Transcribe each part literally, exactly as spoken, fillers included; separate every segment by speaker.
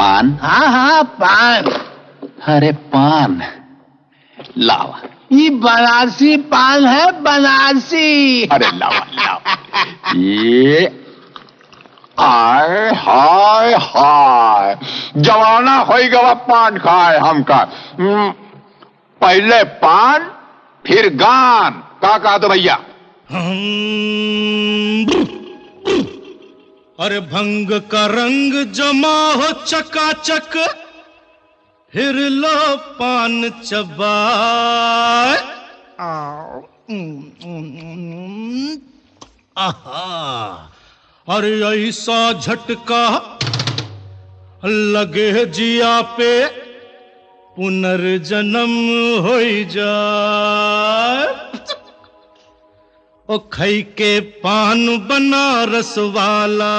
Speaker 1: पान?
Speaker 2: हाँ हाँ पान।
Speaker 1: अरे पान लावा।
Speaker 2: ये बनारसी पान है, बनारसी।
Speaker 1: अरे लावा लावा। ये आय हाय हाय, जवाना होई गवा पान खाए हमका। पहले पान फिर गान। का कहा तो भैया?
Speaker 3: अरे भंग का रंग जमा हो चकाचक, फिर लो पान चबाए। आहा, अरे ऐसा झटका लगे जिया पे, पुनर्जन्म हो जाए। ओ खई के पान बनारस वाला,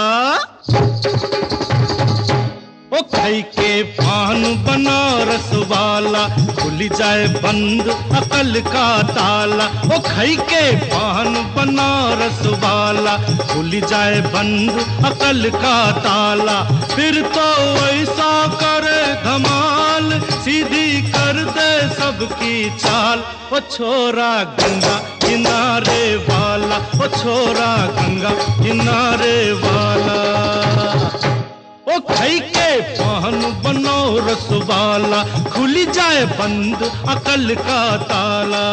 Speaker 3: ओ खई के पान बनारस वाला, खुल जाए बंद अकल का ताला। ओ खई के पान बनारस वाला, खुल जाए बंद अकल का ताला। फिर तो ऐसा करे धमाल, सीधी कर दे सबकी चाल। ओ छोरा गंगा किनारे वाला, ओ छोरा गंगा किनारे वाला। ओ खई के पान बनारस वाला, खुल जाए बंद अकल का ताला।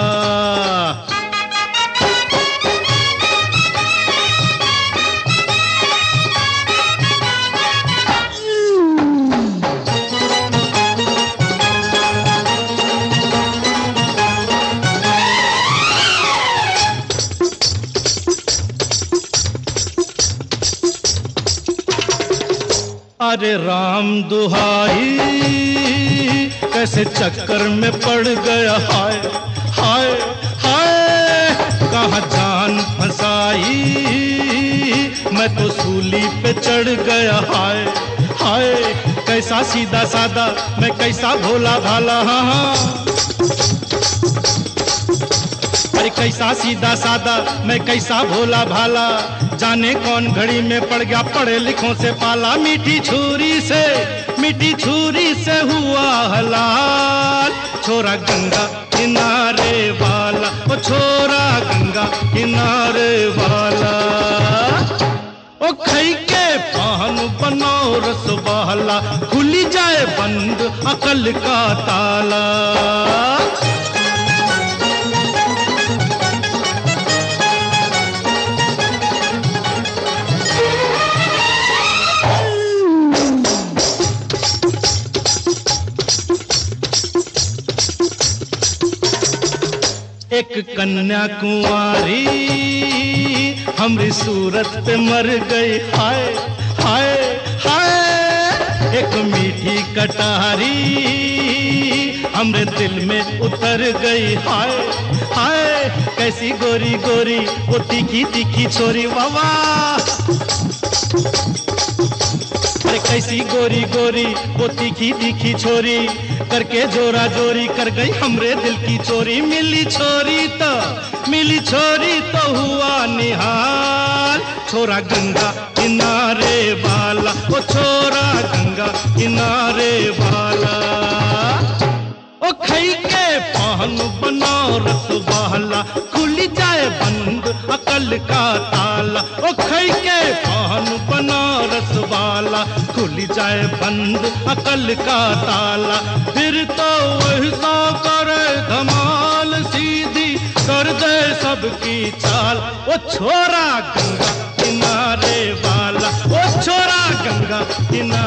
Speaker 3: अरे राम दुहाई, कैसे चक्कर में पड़ गया। हाय हाय हाय, कहाँ जान फंसाई, मैं तो सूली पे चढ़ गया। हाय हाय, कैसा सीधा सादा, मैं कैसा भोला भाला। हाँ हाँ, अरे कैसा सीधा सादा, मैं कैसा भोला भाला। जाने कौन घड़ी में पड़ गया पढ़े लिखों से पाला। मीठी छुरी से, मीठी छुरी से हुआ हलाल। छोरा गंगा किनारे वाला, ओ छोरा गंगा किनारे वाला। ओ खई के पान बनारस वाला, खुली जाए बंद अकल का ताला। एक कन्या कुंवारी हमरी सूरत पे मर गई। हाय हाय हाय, एक मीठी कटारी हमरे दिल में उतर गई। हाय हाय, कैसी गोरी गोरी वो तीखी तीखी छोरी। वावा, अरे कैसी गोरी गोरी वो तीखी तीखी छोरी, करके जोरा जोरी कर गई हमरे दिल की चोरी। मिली छोरी तो, मिली छोरी तो हुआ निहाल। छोरा गंगा किनारे वाला, ओ छोरा गंगा किनारे वाला। ओ खई के पान बनारस वाला, खुल जाए बंद अकल का ताला। ओ खई के पान बनारस वाला, खुल जाए बंद अकल का ताला। फिर तो वैसा करे धमाल, सीधी कर दे सबकी चाल। ओ छोरा गंगा किनारे वाला, ओ छोरा गंगा किनारे